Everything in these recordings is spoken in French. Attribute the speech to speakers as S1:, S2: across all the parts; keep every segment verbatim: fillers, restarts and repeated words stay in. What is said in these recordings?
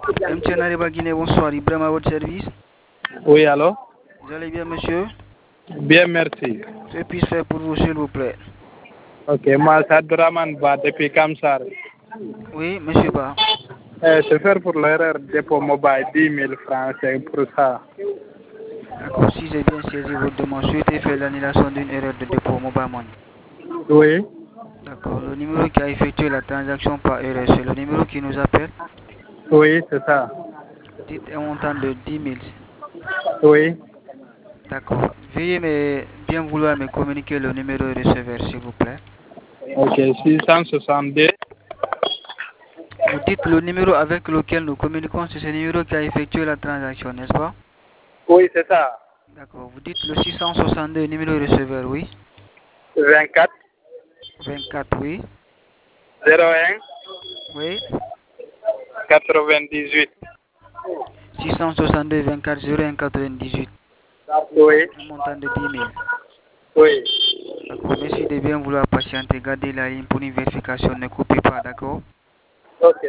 S1: M T N Ariba Guinée, bonsoir. Ibrahim à votre service.
S2: Oui, allô?
S1: Vous allez bien, monsieur?
S2: Bien, merci.
S1: Que puis-je faire pour vous, s'il vous plaît?
S2: Ok, moi, c'est Abdurrahman Ba depuis Kamsar.
S1: Oui, monsieur Ba.
S2: Euh, c'est faire pour l'erreur dépôt mobile dix mille francs, c'est pour ça.
S1: D'accord, si j'ai bien saisi votre demande, souhaitez faire l'annulation d'une erreur de dépôt mobile money.
S2: Oui.
S1: D'accord, le numéro qui a effectué la transaction par erreur, c'est le numéro qui nous appelle?
S2: Oui, c'est ça.
S1: Dites un montant de dix mille.
S2: Oui.
S1: D'accord. Veuillez me, bien vouloir me communiquer le numéro de receveur, s'il vous plaît.
S2: Ok, six cent soixante-deux.
S1: Vous dites le numéro avec lequel nous communiquons, c'est ce numéro qui a effectué la transaction, n'est-ce pas?
S2: Oui, c'est ça.
S1: D'accord. Vous dites le six cent soixante-deux, numéro de receveur, oui?
S2: vingt-quatre.
S1: vingt-quatre, oui.
S2: zéro un.
S1: Oui.
S2: quatre-vingt-dix-huit.
S1: six cent soixante-deux, vingt-quatre, zéro un, quatre-vingt-dix-huit.
S2: Oui.
S1: Un montant de dix mille.
S2: Oui.
S1: D'accord. Merci de bien vouloir patienter. Gardez la ligne pour une vérification. Ne coupez pas, d'accord?
S2: Ok.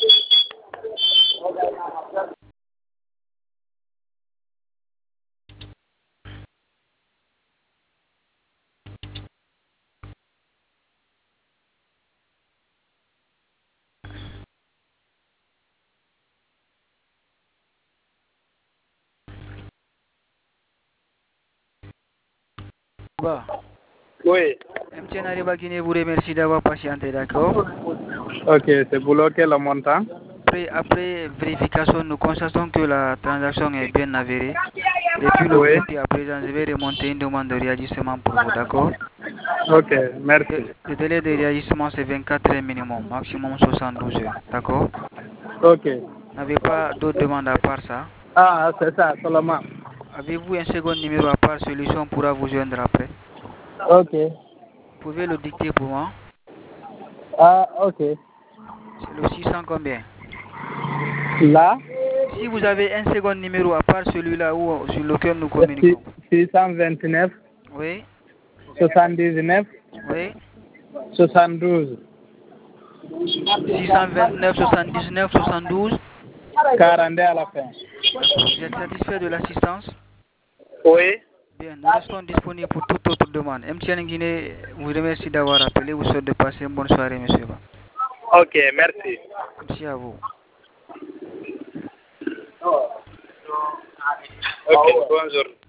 S1: Bah.
S2: Oui.
S1: M T N Ariba Guinée vous remercie d'avoir patienté, d'accord?
S2: Ok, c'est bloqué le montant.
S1: Après, après vérification, nous constatons que la transaction est bien avérée. Depuis le
S2: Oui.
S1: à présent, je vais remonter une demande de réajustement pour vous, d'accord?
S2: Ok, merci.
S1: Le, le délai de réajustement, c'est vingt-quatre heures minimum, maximum soixante-douze heures, d'accord?
S2: Ok.
S1: Vous n'avez pas d'autres demandes à part ça?
S2: Ah, c'est ça, seulement.
S1: Avez-vous un second numéro à part celui-ci, on pourra vous joindre après?
S2: Ok.
S1: Vous pouvez le dicter pour moi?
S2: Ah, ok.
S1: C'est le six cents combien?
S2: Là,
S1: Si vous avez un second numéro à part celui-là ou sur lequel nous communiquons.
S2: six cent vingt-neuf.
S1: Oui.
S2: soixante-dix-neuf.
S1: Oui.
S2: soixante-douze.
S1: six cent vingt-neuf, soixante-dix-neuf, soixante-douze.
S2: quarante à la fin.
S1: D'accord. Vous êtes satisfait de l'assistance?
S2: Oui.
S1: Bien, nous restons disponibles pour toute autre demande. M T N Guinée vous remercie d'avoir appelé. Vous souhaite de passer une bonne soirée, monsieur.
S2: Ok, merci.
S1: Merci à vous.
S2: Ok, bonjour.